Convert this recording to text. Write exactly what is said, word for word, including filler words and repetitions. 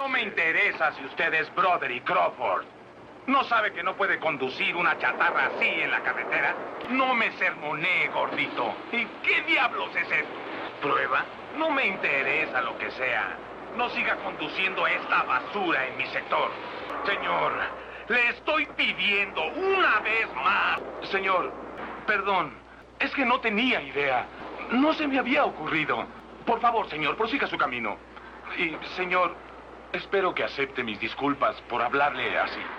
No me interesa si usted es Broderick Crawford. ¿No sabe que no puede conducir una chatarra así en la carretera? No me sermonee, gordito. ¿Y qué diablos es esto? ¿Prueba? No me interesa lo que sea. No siga conduciendo esta basura en mi sector. Señor, le estoy pidiendo una vez más. Señor, perdón. Es que no tenía idea. No se me había ocurrido. Por favor, señor, prosiga su camino. Y, señor, espero que acepte mis disculpas por hablarle así.